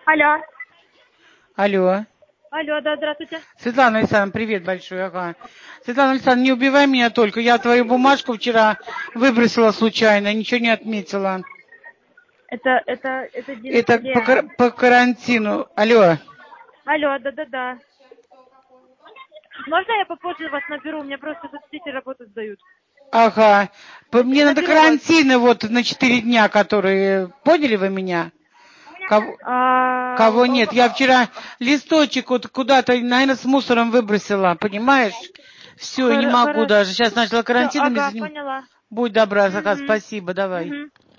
Алло. Алло. Алло, да, здравствуйте. Светлана Александровна, привет большой. Ага. Светлана Александровна, не убивай меня только. Я твою бумажку вчера выбросила случайно, ничего не отметила. Это Это где? по карантину. Алло. Алло, да. Можно я попозже вас наберу? У меня просто соцсети работу сдают. Ага. Мне надо Наберу вас. карантины вот на 4 дня, которые... Поняли вы меня? Кого нет? Я вчера листочек вот куда-то, наверное, с мусором выбросила, понимаешь? Все, не могу Хорошо. даже. Сейчас начала Все, карантинами ага, заниматься. поняла. Будь добра, Захар, Угу. спасибо, давай. Угу.